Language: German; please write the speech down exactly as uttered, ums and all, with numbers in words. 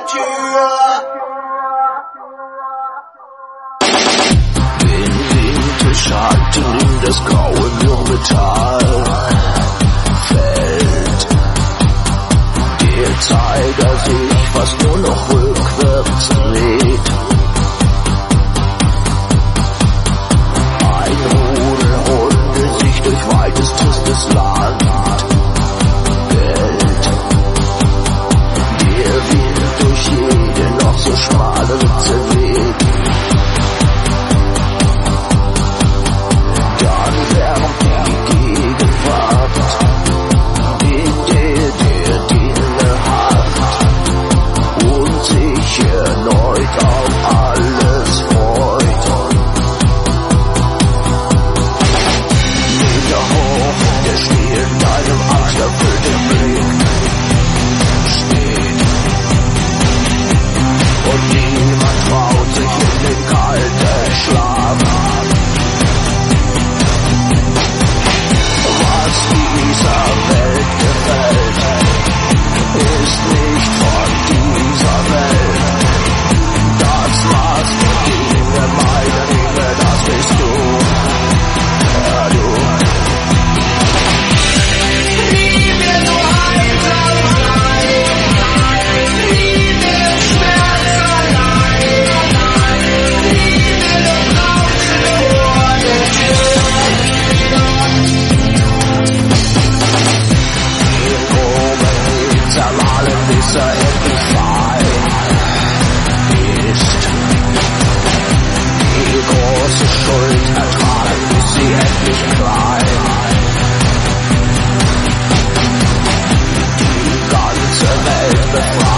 Tür. Den Schatten in das graue Mürbetal fällt. Der Zeiger sich fast nur noch rückwärts dreht. Ein Rudel Hunde sich durch weites, tristes Land bellt. Der Wind durch jede noch so schmale Ritze weht. Dann wärmt die Gegenwart in der der Dinge hat und sich erneut auf alles freut. Meter hoch, der Schnee in deinem angsterfüllten Blick steht. Und niemand traut sich in den kalten Schlaf. Was dieser Welt gefällt, ist nicht von dieser Welt. Das, was die Dinge meine Dinge, das bist du. Ja, du. Nie mehr so einsam allein, nie mehr Schmerz allein, nie mehr das Rauschen vor der Tür. Den Oben zermahlen, bis er endlich frei ist. Die große Schuld ertragen, bis sie endlich klein. Die ganze Welt befreit.